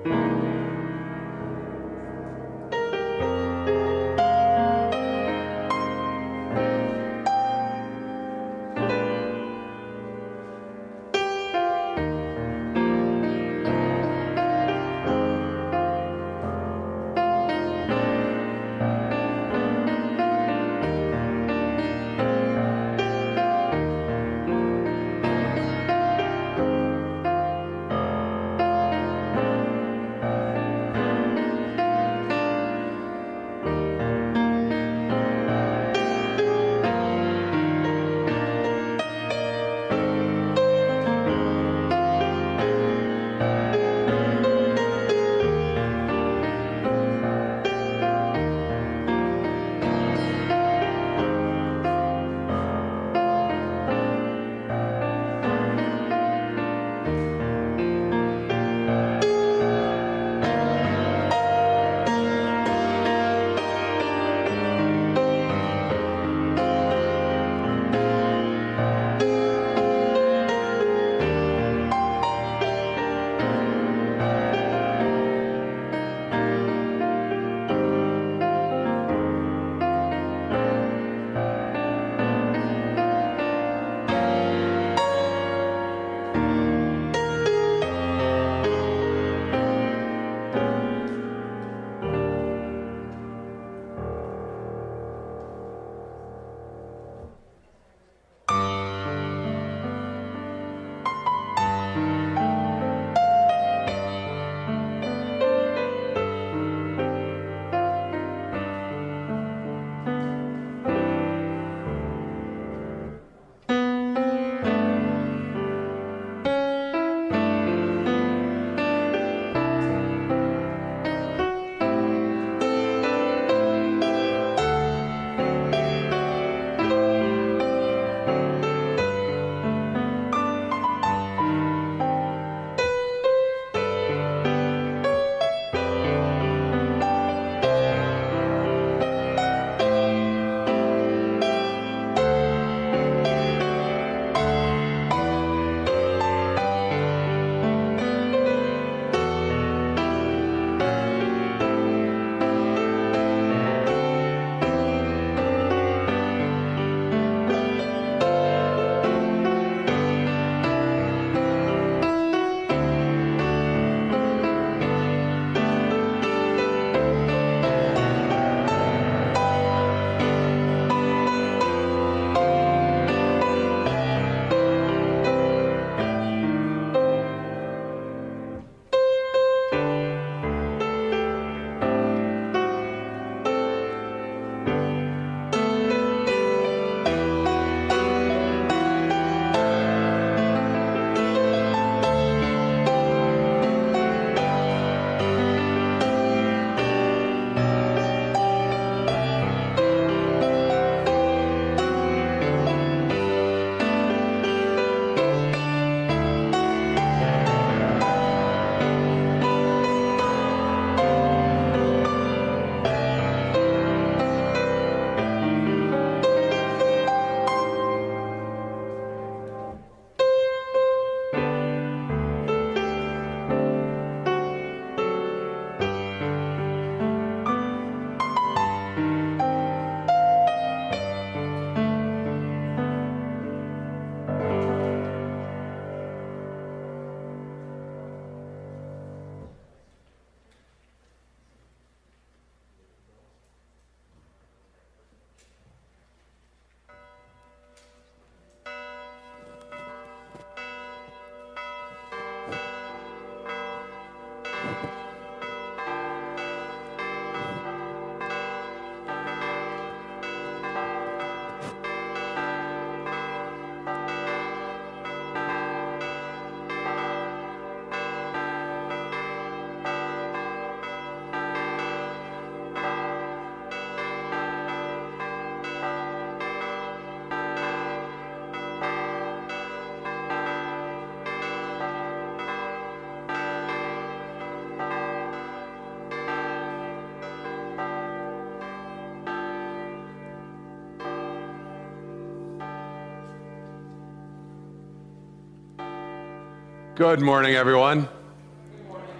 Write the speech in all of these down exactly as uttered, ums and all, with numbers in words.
Good morning, everyone.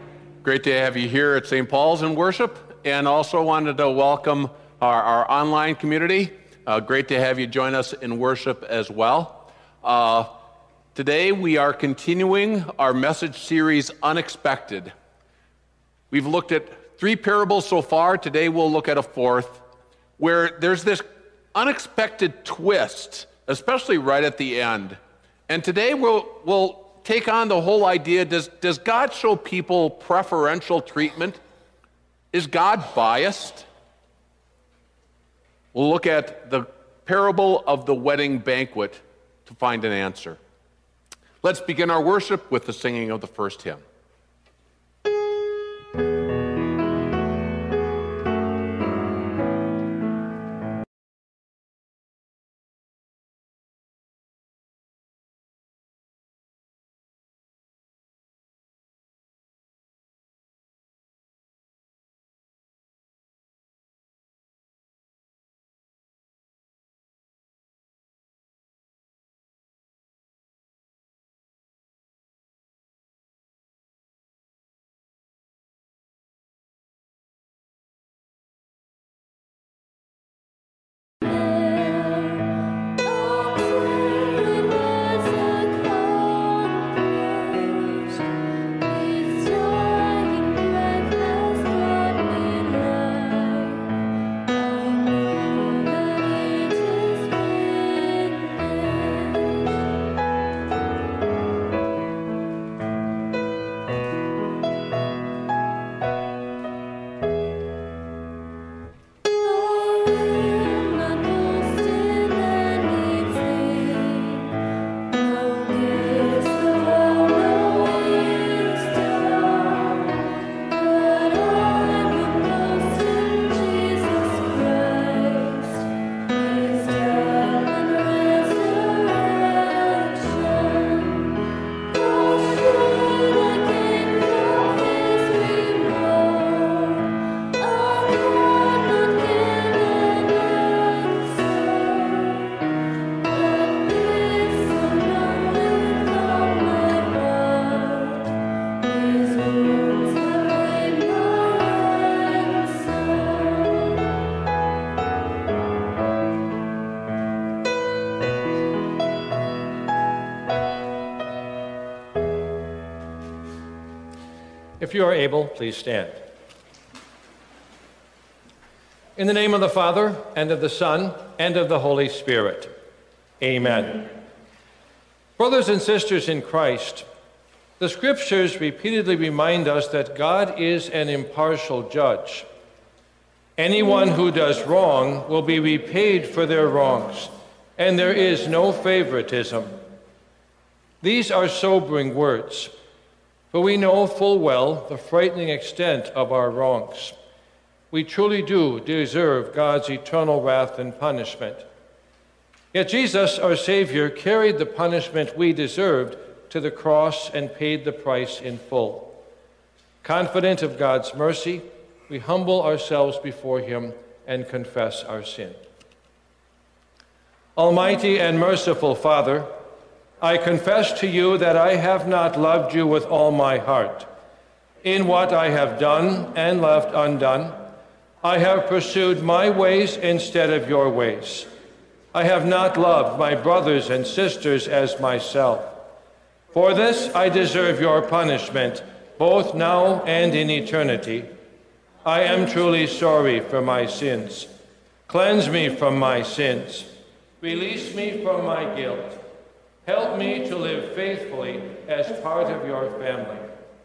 Great to have you here at Saint Paul's in worship, and also wanted to welcome our, our online community. Uh, great to have you join us in worship as well. Uh, today we are continuing our message series, Unexpected. We've looked at three parables so far. Today we'll look at a fourth, where there's this unexpected twist, especially right at the end. And today we'll, we'll take on the whole idea, does, does God show people preferential treatment? Is God biased? We'll look at the parable of the wedding banquet to find an answer. Let's begin our worship with the singing of the first hymn. If you are able, please stand. In the name of the Father, and of the Son, and of the Holy Spirit. Amen. Brothers and sisters in Christ, the Scriptures repeatedly remind us that God is an impartial judge. Anyone who does wrong will be repaid for their wrongs, and there is no favoritism. These are sobering words. For we know full well the frightening extent of our wrongs. We truly do deserve God's eternal wrath and punishment. Yet Jesus, our Savior, carried the punishment we deserved to the cross and paid the price in full. Confident of God's mercy, we humble ourselves before him and confess our sin. Almighty and merciful Father, I confess to you that I have not loved you with all my heart. In what I have done and left undone, I have pursued my ways instead of your ways. I have not loved my brothers and sisters as myself. For this I deserve your punishment, both now and in eternity. I am truly sorry for my sins. Cleanse me from my sins. Release me from my guilt. Help me to live faithfully as part of your family.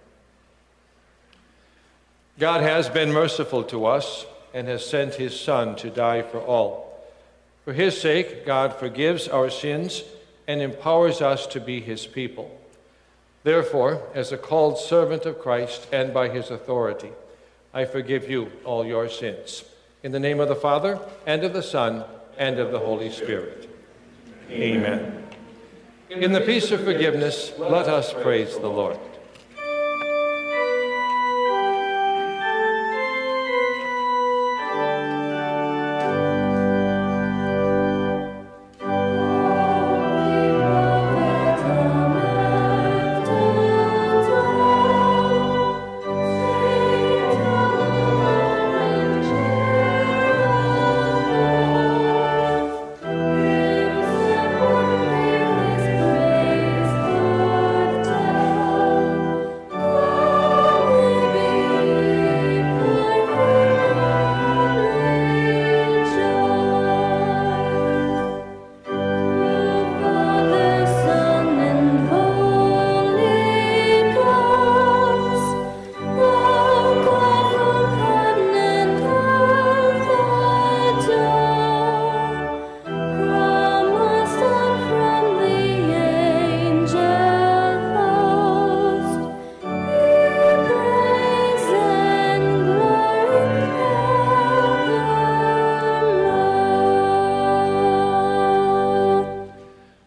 God has been merciful to us and has sent his Son to die for all. For his sake, God forgives our sins and empowers us to be his people. Therefore, as a called servant of Christ and by his authority, I forgive you all your sins. In the name of the Father, and of the Son, and of the Holy Spirit. Amen. In the peace of forgiveness, let us praise the Lord. Thank you.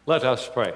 Let us pray.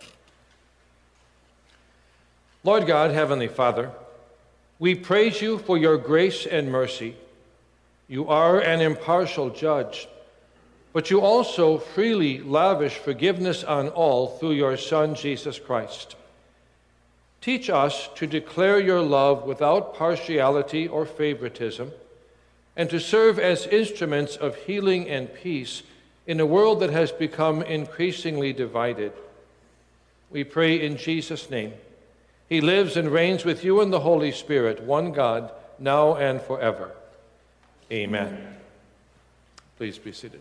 Lord God, Heavenly Father, we praise you for your grace and mercy. You are an impartial judge, but you also freely lavish forgiveness on all through your Son, Jesus Christ. Teach us to declare your love without partiality or favoritism, and to serve as instruments of healing and peace in a world that has become increasingly divided. We pray in Jesus' name. He lives and reigns with you in the Holy Spirit, one God, now and forever. Amen. Please be seated.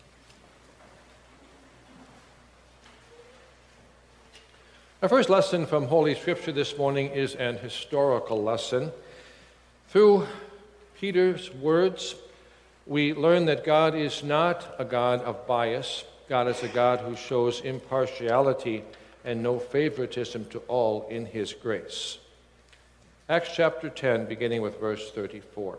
Our first lesson from Holy Scripture this morning is an historical lesson. Through Peter's words, we learn that God is not a God of bias. God is a God who shows impartiality and no favoritism to all in his grace. Acts chapter ten, beginning with verse thirty-four.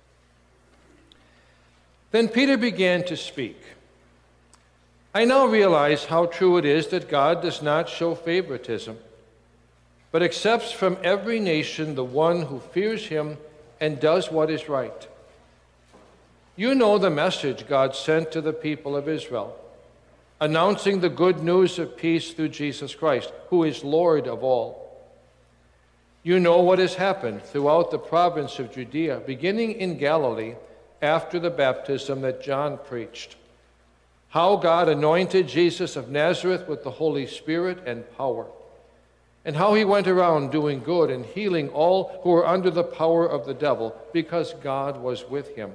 Then Peter began to speak. I now realize how true it is that God does not show favoritism, but accepts from every nation the one who fears him and does what is right. You know the message God sent to the people of Israel, announcing the good news of peace through Jesus Christ, who is Lord of all. You know what has happened throughout the province of Judea, beginning in Galilee after the baptism that John preached, how God anointed Jesus of Nazareth with the Holy Spirit and power, and how he went around doing good and healing all who were under the power of the devil, because God was with him.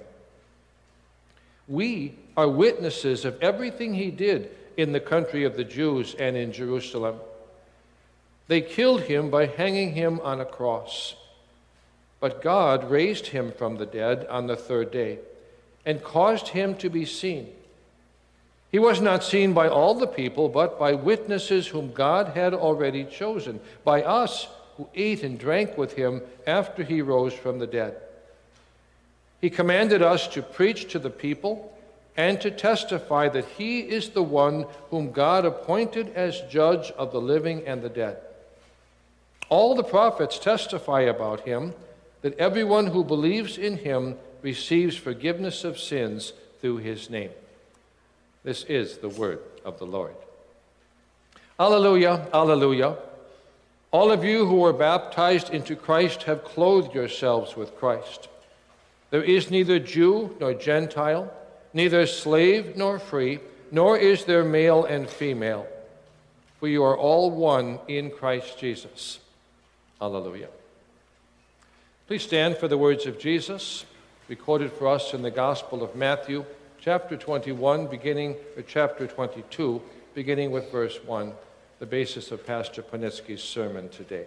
We are witnesses of everything he did in the country of the Jews and in Jerusalem. They killed him by hanging him on a cross. But God raised him from the dead on the third day and caused him to be seen. He was not seen by all the people, but by witnesses whom God had already chosen, by us who ate and drank with him after he rose from the dead. He commanded us to preach to the people and to testify that he is the one whom God appointed as judge of the living and the dead. All the prophets testify about him, that everyone who believes in him receives forgiveness of sins through his name. This is the word of the Lord. Alleluia, alleluia. All of you who were baptized into Christ have clothed yourselves with Christ. There is neither Jew nor Gentile, neither slave nor free, nor is there male and female, for you are all one in Christ Jesus. Alleluia. Please stand for the words of Jesus, recorded for us in the Gospel of Matthew, chapter twenty-one, beginning, or chapter twenty-two, beginning with verse one, the basis of Pastor Panitsky's sermon today.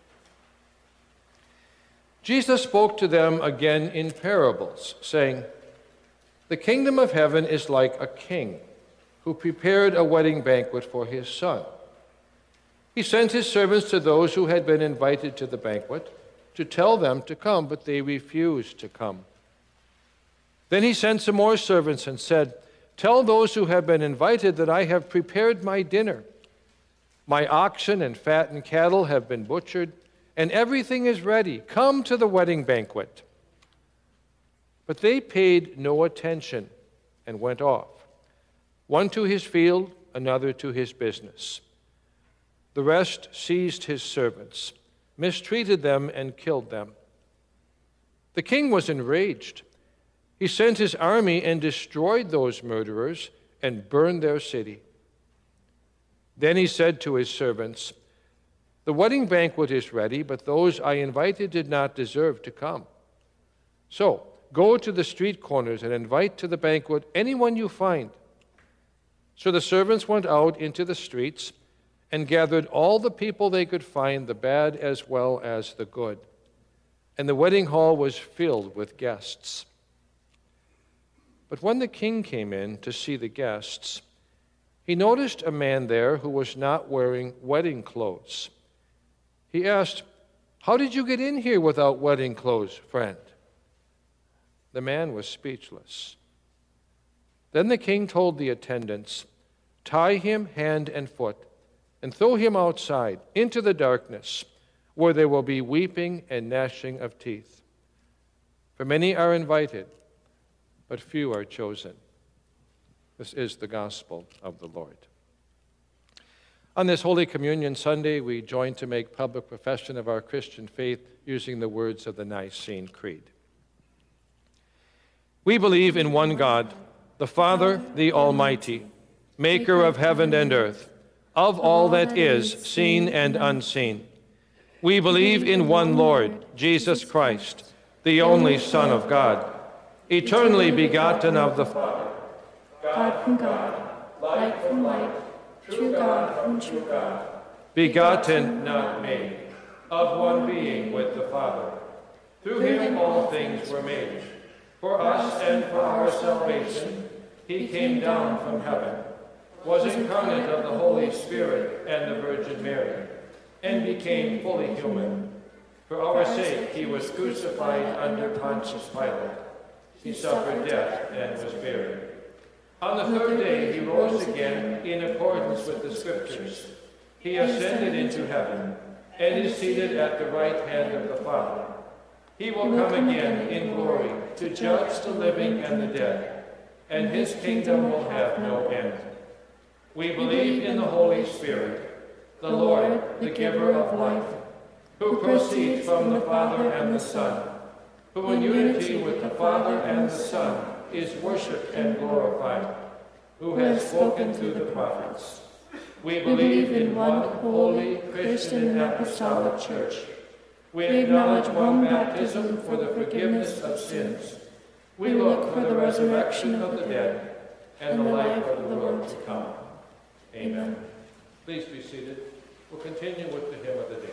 Jesus spoke to them again in parables, saying, "The kingdom of heaven is like a king who prepared a wedding banquet for his son. He sent his servants to those who had been invited to the banquet to tell them to come, but they refused to come. Then he sent some more servants and said, 'Tell those who have been invited that I have prepared my dinner. My oxen and fattened cattle have been butchered, and everything is ready. Come to the wedding banquet.' But they paid no attention and went off, one to his field, another to his business. The rest seized his servants, mistreated them, and killed them. The king was enraged. He sent his army and destroyed those murderers and burned their city. Then he said to his servants, 'The wedding banquet is ready, but those I invited did not deserve to come. So go to the street corners and invite to the banquet anyone you find.' So the servants went out into the streets and gathered all the people they could find, the bad as well as the good. And the wedding hall was filled with guests. But when the king came in to see the guests, he noticed a man there who was not wearing wedding clothes. He asked, 'How did you get in here without wedding clothes, friend?' The man was speechless. Then the king told the attendants, tie him hand and foot, and throw him outside into the darkness, where there will be weeping and gnashing of teeth. For many are invited, but few are chosen. This is the gospel of the Lord. On this Holy Communion Sunday, we join to make public profession of our Christian faith using the words of the Nicene Creed. We believe in one God, the Father, the Almighty, maker of heaven and earth, of all that is, seen and unseen. We believe in one Lord, Jesus Christ, the only Son of God, eternally begotten of the Father, God from God, light from light, true God from true God, begotten, not made, of one being with the Father. Through him all things were made. For us and for our salvation, he came down from heaven, was incarnate of the Holy Spirit and the Virgin Mary, and became fully human. For our sake he was crucified under Pontius Pilate. He suffered death and was buried. On the third day he rose again in accordance with the Scriptures. He ascended into heaven and is seated at the right hand of the Father. He will come again in glory to judge the living and the dead, and his kingdom will have no end. We believe in the Holy Spirit, the Lord, the giver of life, who proceeds from the Father and the Son, who in unity with the Father and the Son is worshipped and glorified, who has spoken through the prophets. We believe in one holy, Christian, and apostolic church. We acknowledge one baptism for the forgiveness of sins. We look for the resurrection of the dead and the life of the world to come. Amen. Please be seated. We'll continue with the hymn of the day.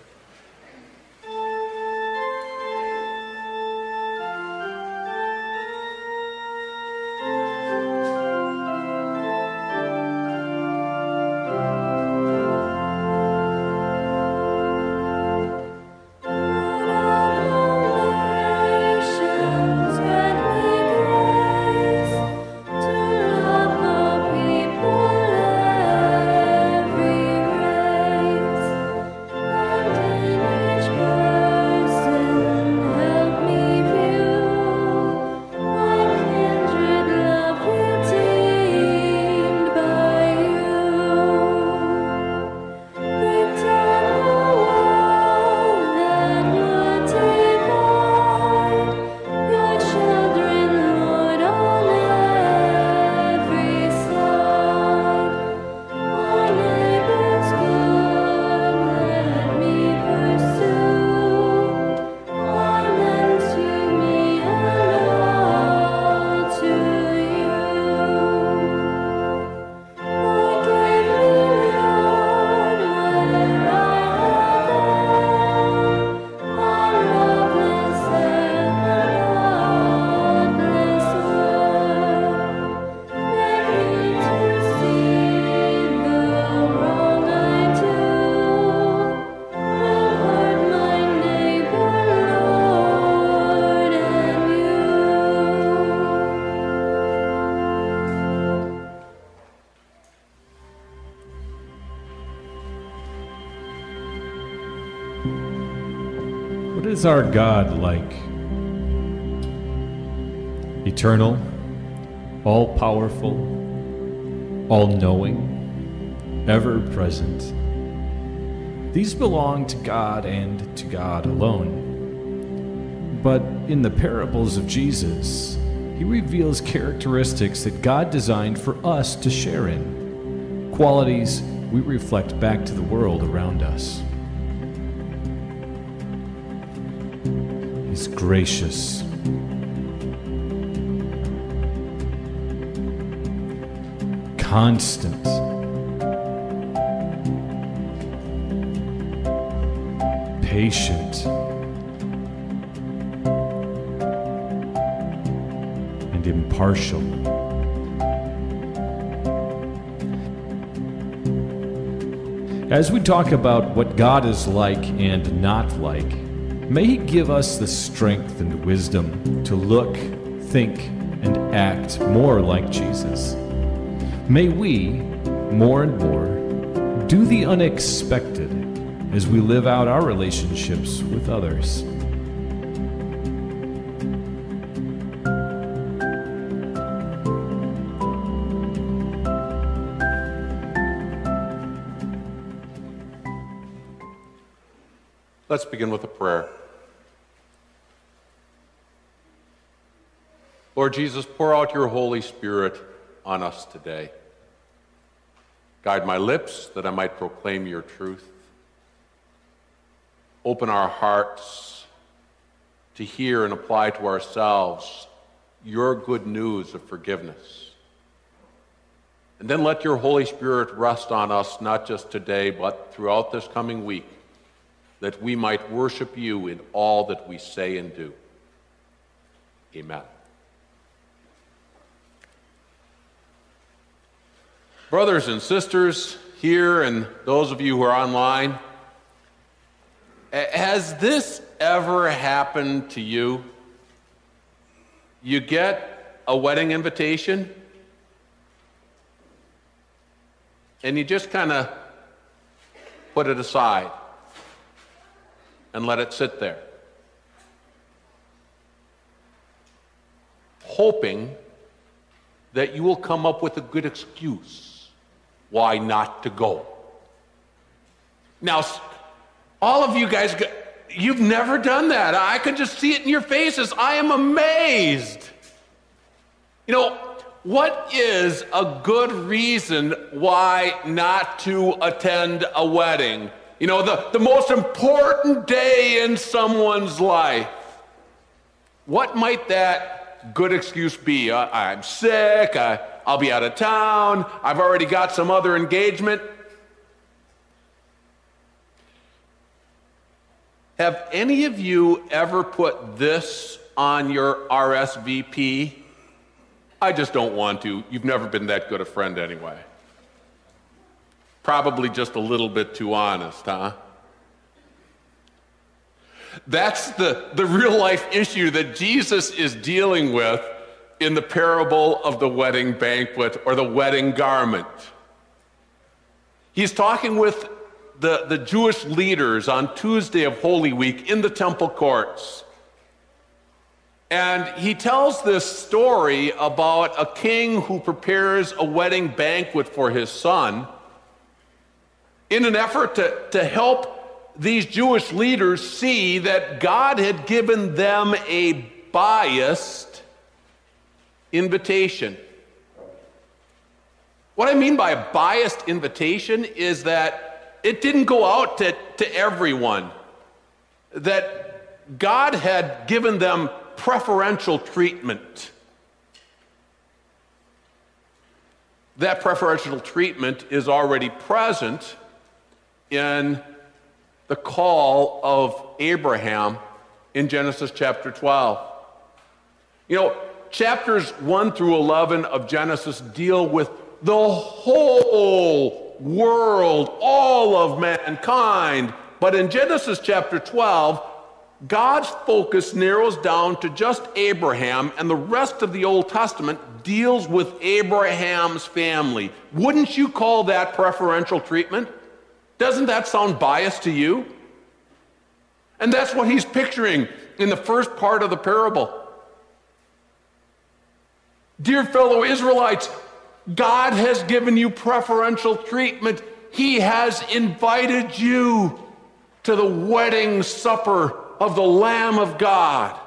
What is our God like? Eternal, all-powerful, all-knowing, ever-present. These belong to God and to God alone. But in the parables of Jesus, he reveals characteristics that God designed for us to share in, qualities we reflect back to the world around us. He's gracious, constant, patient, and impartial. As we talk about what God is like and not like, may He give us the strength and wisdom to look, think, and act more like Jesus. May we, more and more, do the unexpected as we live out our relationships with others. Let's begin with a prayer. Lord Jesus, pour out your Holy Spirit on us today. Guide my lips that I might proclaim your truth. Open our hearts to hear and apply to ourselves your good news of forgiveness. And then let your Holy Spirit rest on us, not just today, but throughout this coming week, that we might worship you in all that we say and do. Amen. Brothers and sisters here and those of you who are online, has this ever happened to you? You get a wedding invitation and you just kind of put it aside and let it sit there, hoping that you will come up with a good excuse why not to go. Now, all of you guys, you've never done that. I can just see it in your faces. I am amazed. You know, what is a good reason why not to attend a wedding? You know, the, the most important day in someone's life. What might that good excuse be? Uh, I'm sick, I, I'll be out of town, I've already got some other engagement. Have any of you ever put this on your R S V P? I just don't want to. You've never been that good a friend anyway. Probably just a little bit too honest, huh? That's the, the real life issue that Jesus is dealing with in the parable of the wedding banquet or the wedding garment. He's talking with the, the Jewish leaders on Tuesday of Holy Week in the temple courts. And he tells this story about a king who prepares a wedding banquet for his son in an effort to, to help these Jewish leaders see that God had given them a biased invitation. What I mean by a biased invitation is that it didn't go out to, to everyone, that God had given them preferential treatment. That preferential treatment is already present in the call of Abraham in Genesis chapter twelve. You know, chapters one through eleven of Genesis deal with the whole world, all of mankind. But in Genesis chapter twelve, God's focus narrows down to just Abraham, and the rest of the Old Testament deals with Abraham's family. Wouldn't you call that preferential treatment? Doesn't that sound biased to you? And that's what he's picturing in the first part of the parable. Dear fellow Israelites, God has given you preferential treatment. He has invited you to the wedding supper of the Lamb of God.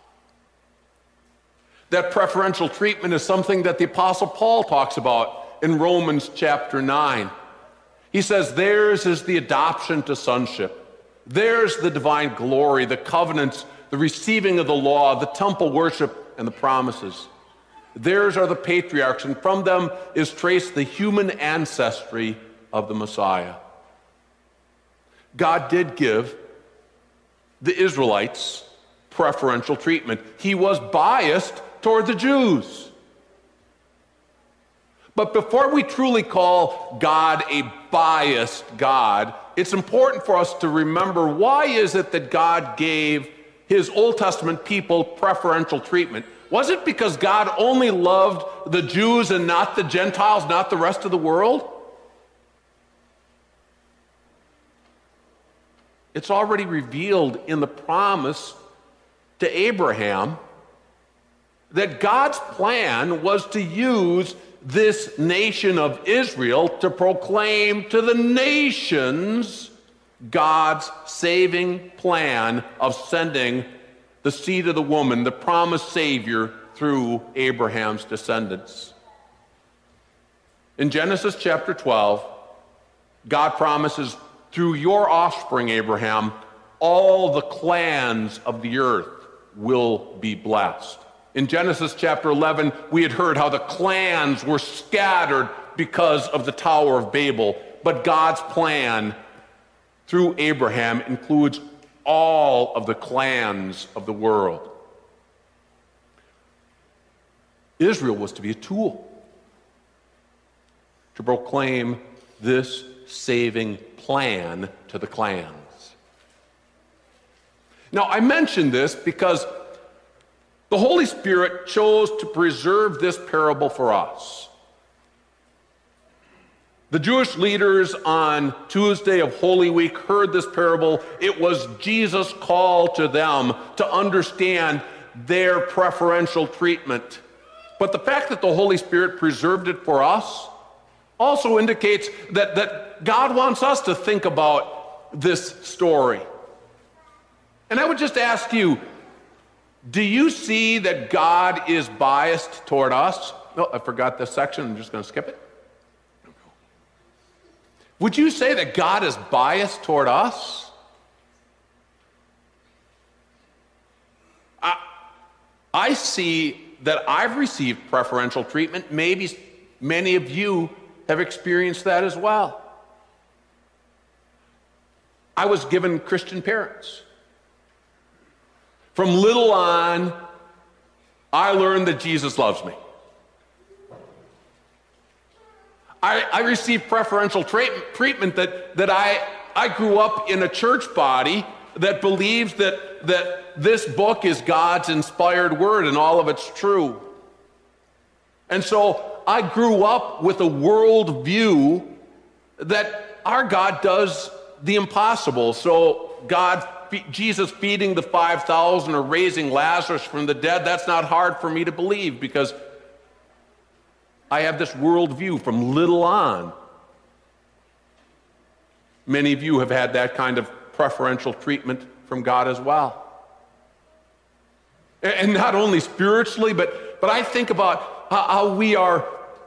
That preferential treatment is something that the Apostle Paul talks about in Romans chapter nine. He says, theirs is the adoption to sonship. Theirs the divine glory, the covenants, the receiving of the law, the temple worship, and the promises. Theirs are the patriarchs, and from them is traced the human ancestry of the Messiah. God did give the Israelites preferential treatment. He was biased toward the Jews. But before we truly call God a biased God, it's important for us to remember, why is it that God gave his Old Testament people preferential treatment? Was it because God only loved the Jews and not the Gentiles, not the rest of the world? It's already revealed in the promise to Abraham that God's plan was to use this nation of Israel to proclaim to the nations God's saving plan of sending the seed of the woman, the promised Savior, through Abraham's descendants. In Genesis chapter twelve, God promises, through your offspring, Abraham, all the clans of the earth will be blessed. In Genesis chapter eleven, we had heard how the clans were scattered because of the Tower of Babel, but God's plan through Abraham includes all of the clans of the world. Israel was to be a tool to proclaim this saving plan to the clans. Now, I mention this because the Holy Spirit chose to preserve this parable for us. The Jewish leaders on Tuesday of Holy Week heard this parable. It was Jesus' call to them to understand their preferential treatment. But the fact that the Holy Spirit preserved it for us also indicates that, that God wants us to think about this story. And I would just ask you, do you see that God is biased toward us? Oh, I forgot this section. I'm just going to skip it. Would you say that God is biased toward us? I, I see that I've received preferential treatment. Maybe many of you have experienced that as well. I was given Christian parents. From little on, I learned that Jesus loves me. I, I received preferential tra- treatment that, that I, I grew up in a church body that believes that, that this book is God's inspired word and all of it's true. And so I grew up with a world view that our God does the impossible. So God, Jesus feeding the five thousand or raising Lazarus from the dead, that's not hard for me to believe because I have this worldview from little on. Many of you have had that kind of preferential treatment from God as well. And not only spiritually, but, but I think about how we are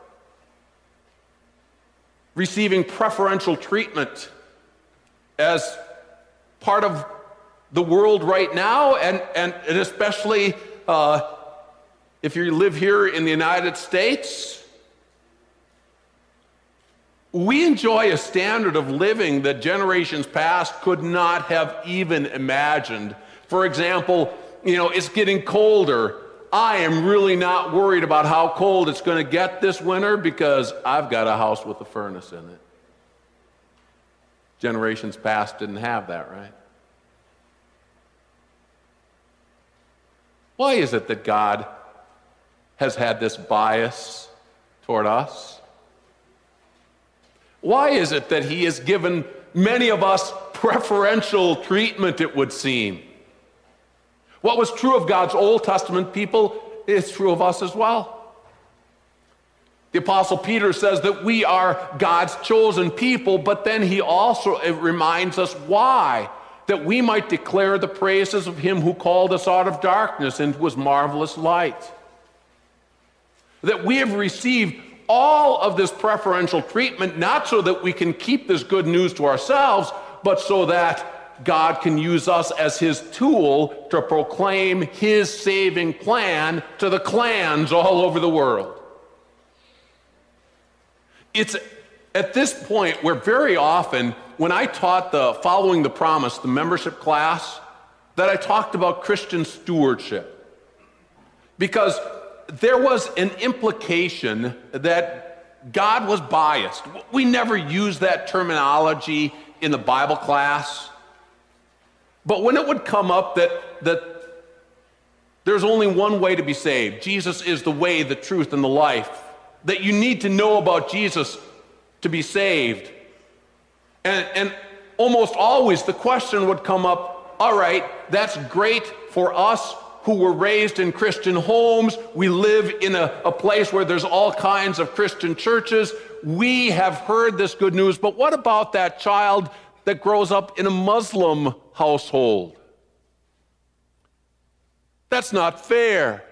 receiving preferential treatment as part of the world right now, and, and, and especially uh, if you live here in the United States. We enjoy a standard of living that generations past could not have even imagined. For example, you know, it's getting colder. I am really not worried about how cold it's going to get this winter because I've got a house with a furnace in it. Generations past didn't have that, right? Why is it that God has had this bias toward us? Why is it that he has given many of us preferential treatment, it would seem? What was true of God's Old Testament people is true of us as well. The Apostle Peter says that we are God's chosen people, but then he also reminds us why. That we might declare the praises of him who called us out of darkness into his marvelous light. That we have received all of this preferential treatment, not so that we can keep this good news to ourselves, but so that God can use us as his tool to proclaim his saving plan to the clans all over the world. It's at this point where very often, when I taught the Following the Promise, the membership class, that I talked about Christian stewardship. Because there was an implication that God was biased. We never used that terminology in the Bible class. But when it would come up that, that There's only one way to be saved. Jesus is the way, the truth, and the life. That you need to know about Jesus to be saved. And, and almost always the question would come up, all right, that's great for us who were raised in Christian homes. We live in a, a place where there's all kinds of Christian churches. We have heard this good news, but what about that child that grows up in a Muslim household? That's not fair.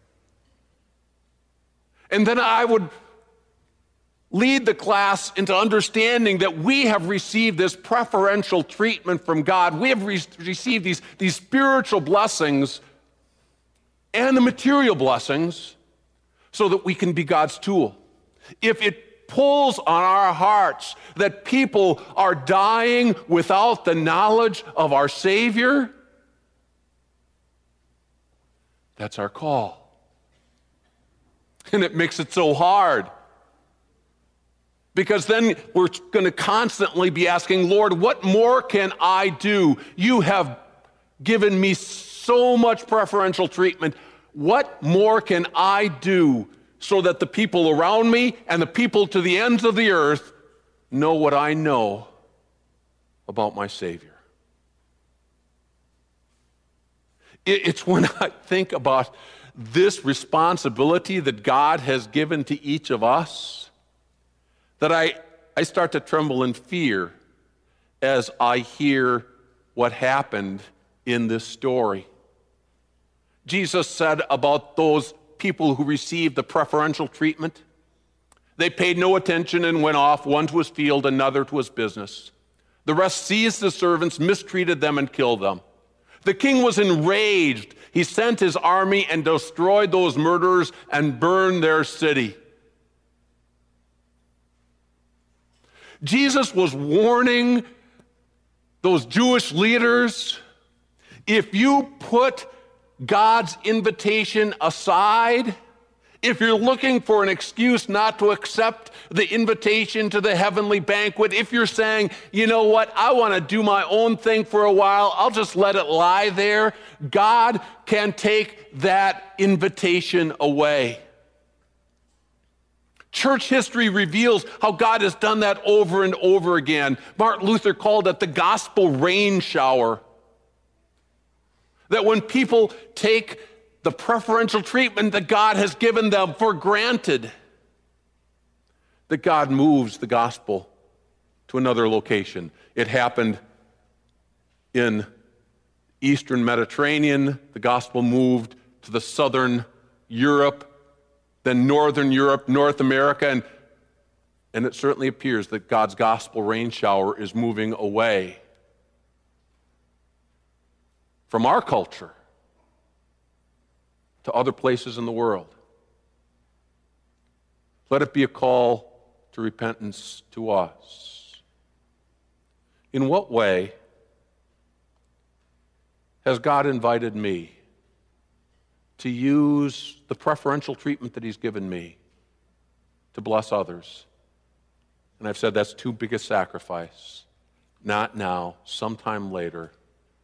And then I would lead the class into understanding that we have received this preferential treatment from God. We have re- received these, these spiritual blessings and the material blessings so that we can be God's tool. If it pulls on our hearts that people are dying without the knowledge of our Savior, that's our call. And it makes it so hard. Because then we're going to constantly be asking, Lord, what more can I do? You have given me so much preferential treatment. What more can I do so that the people around me and the people to the ends of the earth know what I know about my Savior? It's when I think about this responsibility that God has given to each of us that I, I start to tremble in fear as I hear what happened in this story. Jesus said about those people who received the preferential treatment, they paid no attention and went off, one to his field, another to his business. The rest seized the servants, mistreated them, and killed them. The king was enraged. He sent his army and destroyed those murderers and burned their city. Jesus was warning those Jewish leaders, if you put God's invitation aside, if you're looking for an excuse not to accept the invitation to the heavenly banquet, if you're saying, you know what, I want to do my own thing for a while, I'll just let it lie there, God can take that invitation away. Church history reveals how God has done that over and over again. Martin Luther called it the gospel rain shower. That when people take the preferential treatment that God has given them for granted, that God moves the gospel to another location. It happened in Eastern Mediterranean. The gospel moved to the southern Europe, then northern Europe, North America, and, and it certainly appears that God's gospel rain shower is moving away from our culture to other places in the world. Let it be a call to repentance to us. In what way has God invited me to use the preferential treatment that he's given me to bless others? And I've said that's too big a sacrifice. Not now, sometime later.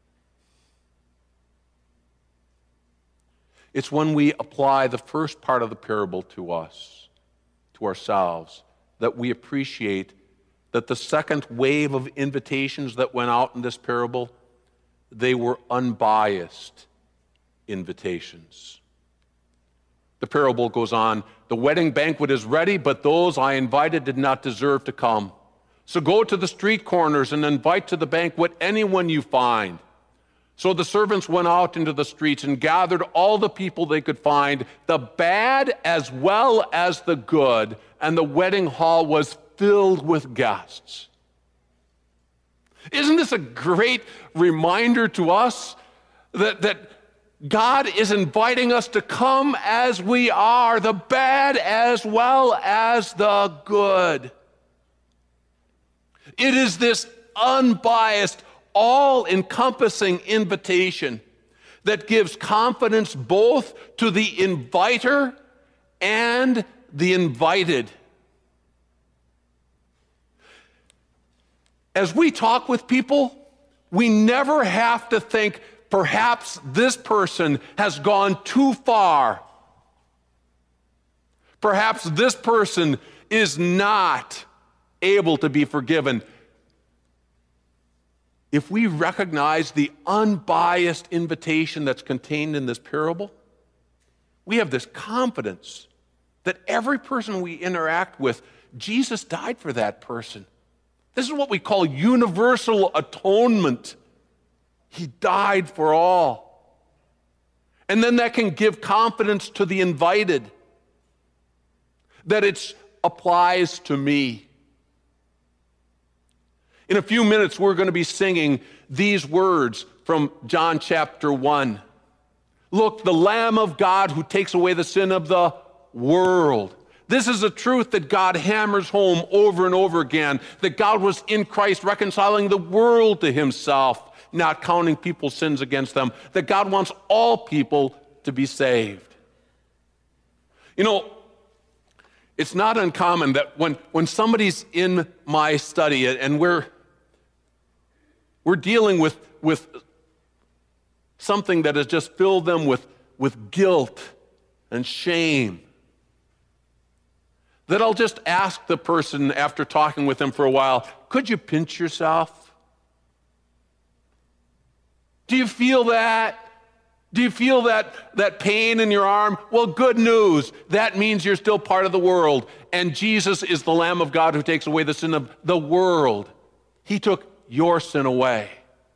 It's when we apply the first part of the parable to us, to ourselves, that we appreciate that the second wave of invitations that went out in this parable, they were unbiased invitations. The parable goes on, the wedding banquet is ready, but those I invited did not deserve to come. So go to the street corners and invite to the banquet anyone you find. So the servants went out into the streets and gathered all the people they could find, the bad as well as the good, and the wedding hall was filled with guests. Isn't this a great reminder to us that, that God is inviting us to come as we are, the bad as well as the good? It is this unbiased, all-encompassing invitation that gives confidence both to the inviter and the invited. As we talk with people, we never have to think, perhaps this person has gone too far. Perhaps this person is not able to be forgiven. If we recognize the unbiased invitation that's contained in this parable, we have this confidence that every person we interact with, Jesus died for that person. This is what we call universal atonement. He died for all. And then that can give confidence to the invited that it applies to me. In a few minutes, we're going to be singing these words from John chapter one. Look, the Lamb of God who takes away the sin of the world. This is a truth that God hammers home over and over again, that God was in Christ reconciling the world to himself, not counting people's sins against them, that God wants all people to be saved. You know, it's not uncommon that when, when somebody's in my study and we're, we're dealing with, with something that has just filled them with, with guilt and shame, that I'll just ask the person after talking with them for a while, could you pinch yourself? Do you feel that? Do you feel that, that pain in your arm? Well, good news. That means you're still part of the world. And Jesus is the Lamb of God who takes away the sin of the world. He took your sin away.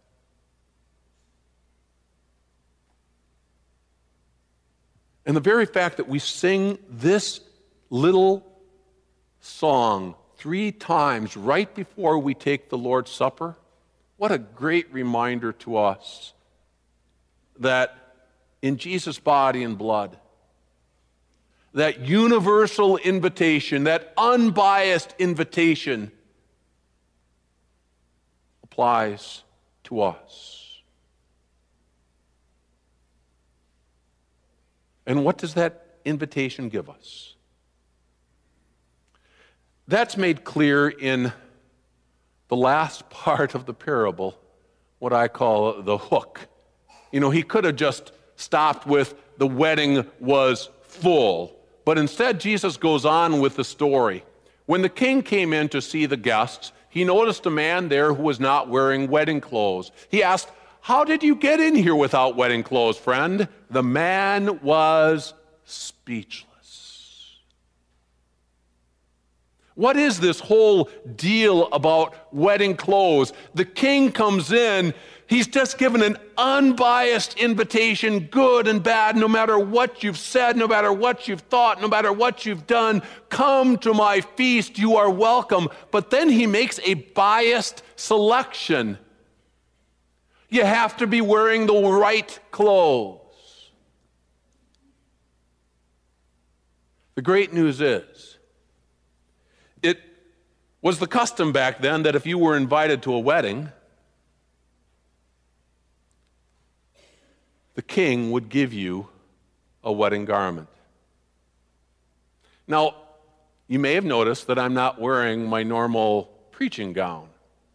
And the very fact that we sing this little song three times right before we take the Lord's Supper, what a great reminder to us that in Jesus' body and blood, that universal invitation, that unbiased invitation applies to us. And what does that invitation give us? That's made clear in the last part of the parable, what I call the hook. You know, he could have just stopped with the wedding was full, but instead Jesus goes on with the story. When the king came in to see the guests, he noticed a man there who was not wearing wedding clothes. He asked, "How did you get in here without wedding clothes, friend?" The man was speechless. What is this whole deal about wedding clothes? The king comes in, he's just given an unbiased invitation, good and bad, no matter what you've said, no matter what you've thought, no matter what you've done, come to my feast, you are welcome. But then he makes a biased selection. You have to be wearing the right clothes. The great news is, it was the custom back then that if you were invited to a wedding, the king would give you a wedding garment. Now, you may have noticed that I'm not wearing my normal preaching gown.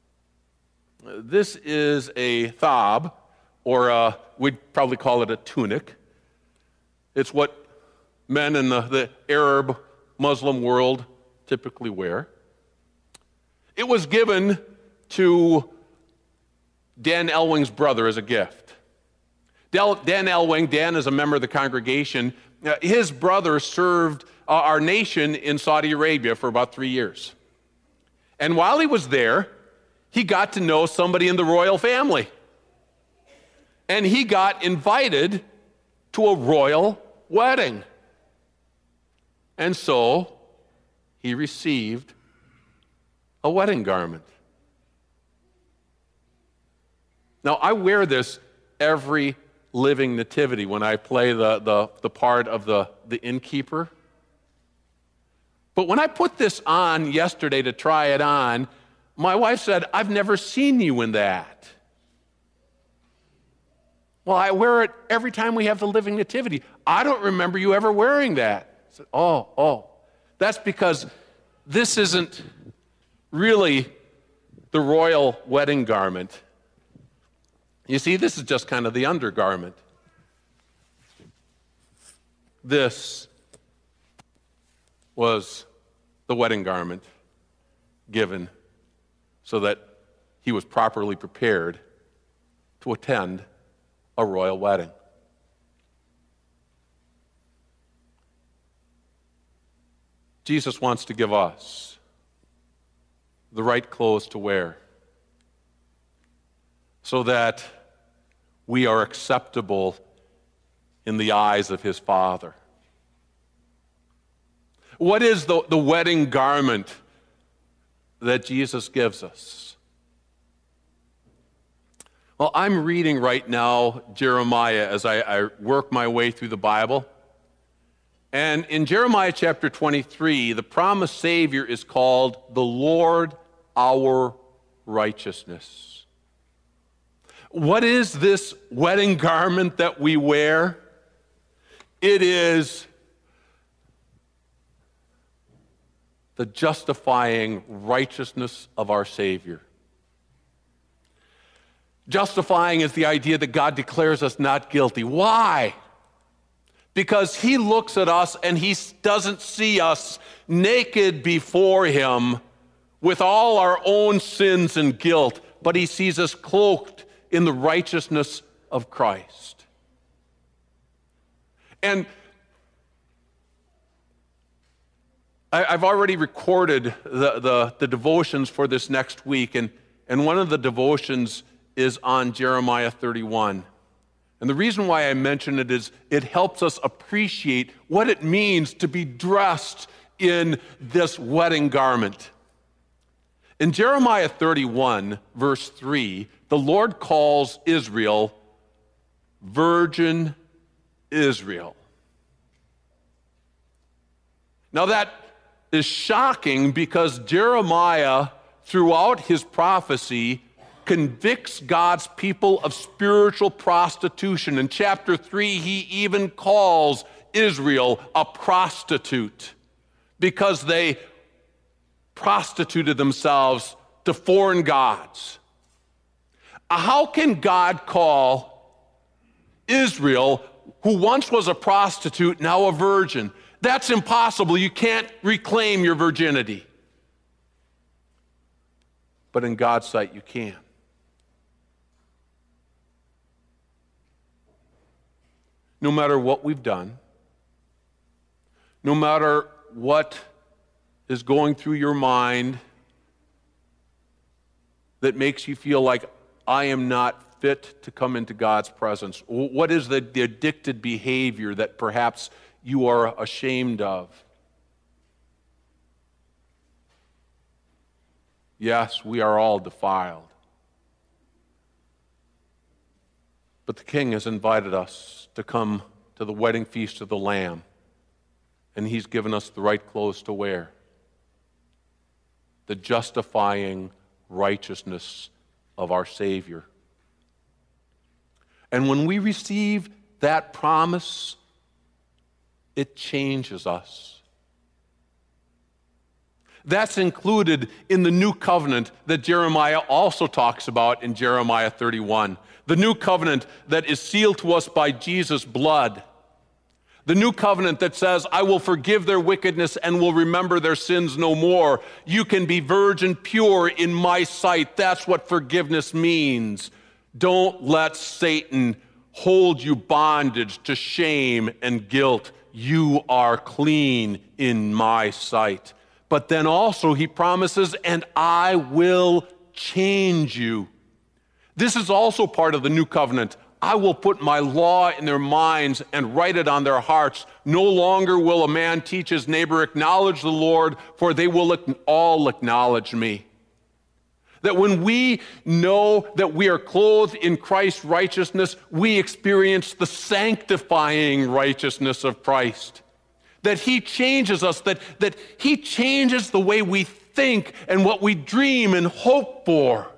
This is a thob, or a, we'd probably call it a tunic. It's what men in the, the Arab Muslim world typically wear. It was given to Dan Elwing's brother as a gift. Dan Elwing, Dan is a member of the congregation. His brother served our nation in Saudi Arabia for about three years. And while he was there, he got to know somebody in the royal family. And he got invited to a royal wedding. And so he received a wedding garment. Now, I wear this every living nativity when I play the, the, the part of the, the innkeeper. But when I put this on yesterday to try it on, my wife said, "I've never seen you in that." Well, I wear it every time we have the living nativity. I don't remember you ever wearing that. I said, oh, oh. That's because this isn't really the royal wedding garment. You see, this is just kind of the undergarment. This was the wedding garment given so that he was properly prepared to attend a royal wedding. Jesus wants to give us the right clothes to wear so that we are acceptable in the eyes of his Father. What is the, the wedding garment that Jesus gives us? Well, I'm reading right now Jeremiah as I, I work my way through the Bible. And in Jeremiah chapter twenty-three, the promised Savior is called the Lord our righteousness. What is this wedding garment that we wear? It is the justifying righteousness of our Savior. Justifying is the idea that God declares us not guilty. Why? Because he looks at us and he doesn't see us naked before him with all our own sins and guilt, but he sees us cloaked in the righteousness of Christ. And I've already recorded the, the, the devotions for this next week, and, and one of the devotions is on Jeremiah thirty-one. And the reason why I mention it is it helps us appreciate what it means to be dressed in this wedding garment. In Jeremiah thirty-one, verse three, the Lord calls Israel virgin Israel. Now that is shocking because Jeremiah, throughout his prophecy, convicts God's people of spiritual prostitution. In chapter three, he even calls Israel a prostitute because they prostituted themselves to foreign gods. How can God call Israel, who once was a prostitute, now a virgin? That's impossible. You can't reclaim your virginity. But in God's sight, you can. No matter what we've done, no matter what is going through your mind that makes you feel like I am not fit to come into God's presence, what is the, the addicted behavior that perhaps you are ashamed of? Yes, we are all defiled. But the King has invited us to come to the wedding feast of the Lamb, and he's given us the right clothes to wear, the justifying righteousness of our Savior. And when we receive that promise, it changes us. That's included in the new covenant that Jeremiah also talks about in Jeremiah thirty-one. The new covenant that is sealed to us by Jesus' blood. The new covenant that says, I will forgive their wickedness and will remember their sins no more. You can be virgin pure in my sight. That's what forgiveness means. Don't let Satan hold you bondage to shame and guilt. You are clean in my sight. But then also he promises, and I will change you. This is also part of the new covenant. I will put my law in their minds and write it on their hearts. No longer will a man teach his neighbor, acknowledge the Lord, for they will all acknowledge me. That when we know that we are clothed in Christ's righteousness, we experience the sanctifying righteousness of Christ. That he changes us, that, that he changes the way we think and what we dream and hope for.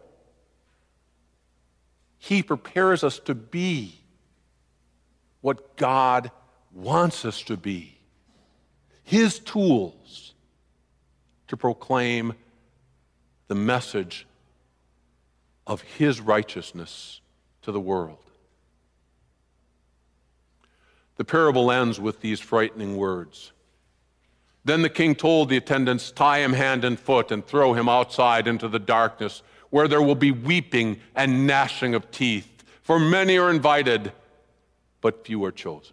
He prepares us to be what God wants us to be. His tools to proclaim the message of his righteousness to the world. The parable ends with these frightening words. Then the king told the attendants, "Tie him hand and foot and throw him outside into the darkness, where there will be weeping and gnashing of teeth. For many are invited, but few are chosen."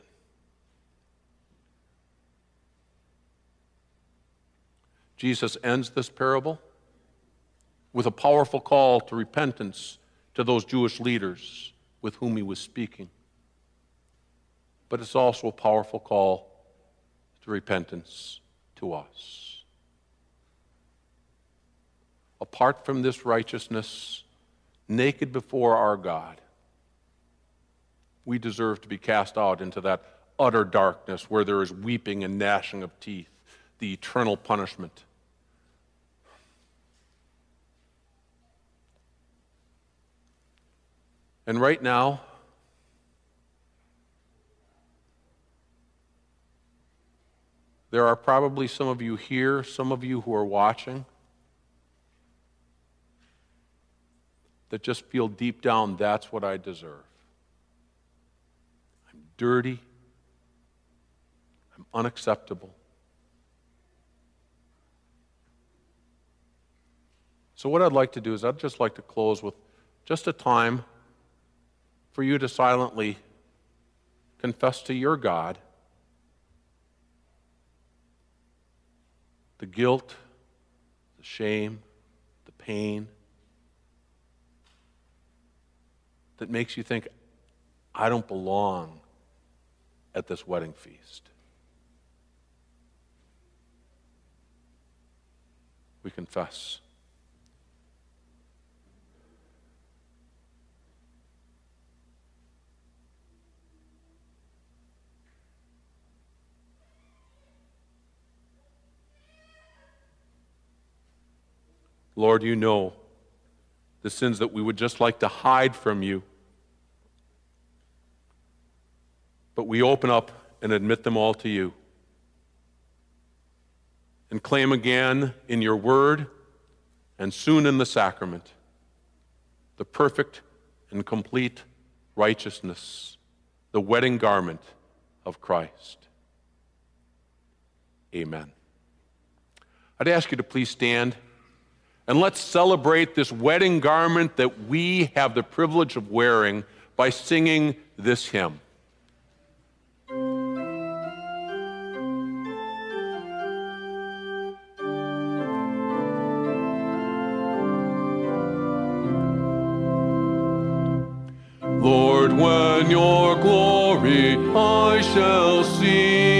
Jesus ends this parable with a powerful call to repentance to those Jewish leaders with whom he was speaking. But it's also a powerful call to repentance to us. Apart from this righteousness, naked before our God, we deserve to be cast out into that utter darkness where there is weeping and gnashing of teeth, the eternal punishment. And right now, there are probably some of you here, some of you who are watching, that just feel deep down, that's what I deserve. I'm dirty. I'm unacceptable. So what I'd like to do is I'd just like to close with just a time for you to silently confess to your God the guilt, the shame, the pain that makes you think, I don't belong at this wedding feast. We confess. Lord, you know the sins that we would just like to hide from you. But we open up and admit them all to you and claim again in your word and soon in the sacrament the perfect and complete righteousness, the wedding garment of Christ. Amen. I'd ask you to please stand. And let's celebrate this wedding garment that we have the privilege of wearing by singing this hymn. Lord, when your glory I shall see,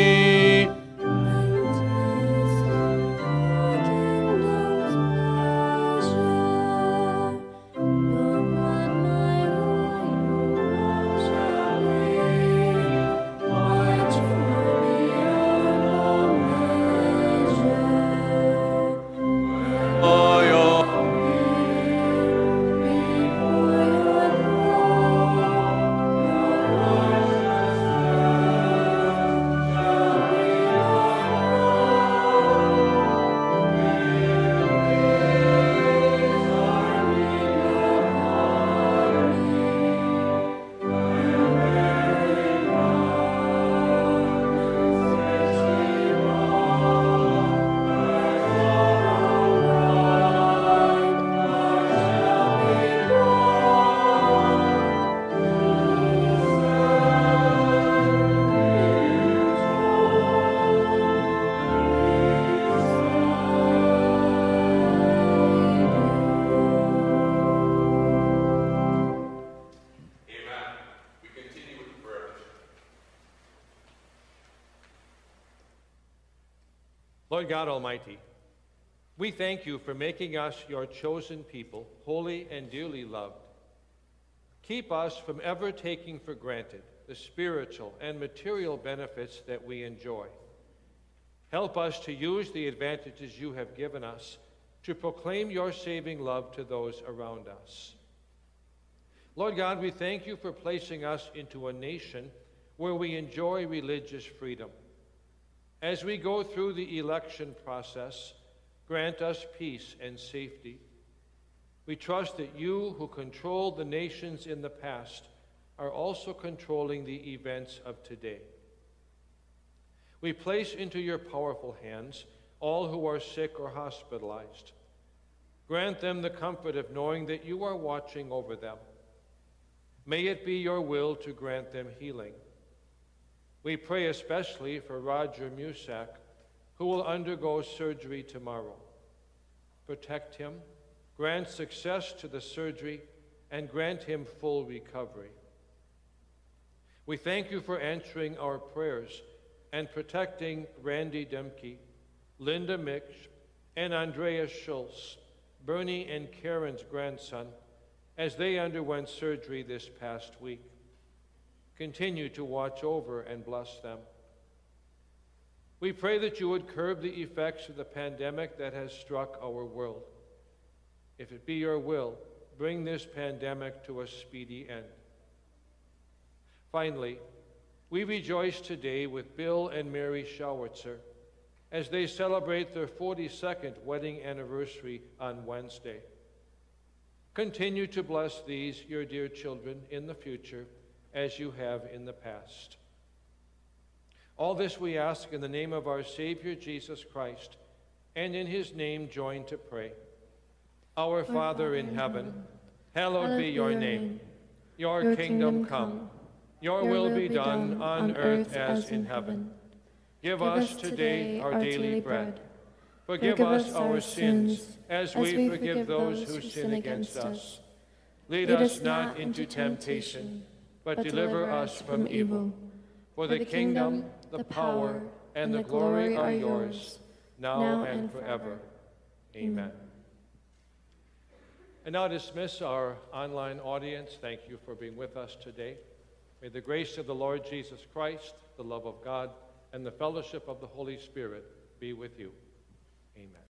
Lord God Almighty, we thank you for making us your chosen people, holy and dearly loved. Keep us from ever taking for granted the spiritual and material benefits that we enjoy. Help us to use the advantages you have given us to proclaim your saving love to those around us. Lord God, we thank you for placing us into a nation where we enjoy religious freedom. As we go through the election process, grant us peace and safety. We trust that you, who controlled the nations in the past, are also controlling the events of today. We place into your powerful hands all who are sick or hospitalized. Grant them the comfort of knowing that you are watching over them. May it be your will to grant them healing. We pray especially for Roger Musak, who will undergo surgery tomorrow. Protect him, grant success to the surgery, and grant him full recovery. We thank you for answering our prayers and protecting Randy Demke, Linda Mix, and Andreas Schultz, Bernie and Karen's grandson, as they underwent surgery this past week. Continue to watch over and bless them. We pray that you would curb the effects of the pandemic that has struck our world. If it be your will, bring this pandemic to a speedy end. Finally, we rejoice today with Bill and Mary Schauwitzer as they celebrate their forty-second wedding anniversary on Wednesday. Continue to bless these, your dear children, in the future as you have in the past. All this we ask in the name of our Savior, Jesus Christ, and in his name join to pray. Our Father in heaven, hallowed be your name. Your kingdom come. Your will be done on earth as in heaven. Give us today our daily bread. Forgive us our sins as we forgive those who sin against us. Lead us not into temptation, but deliver us from evil. For the kingdom, the power, and the glory are yours, now and forever. Amen. And now dismiss our online audience. Thank you for being with us today. May the grace of the Lord Jesus Christ, the love of God, and the fellowship of the Holy Spirit be with you. Amen.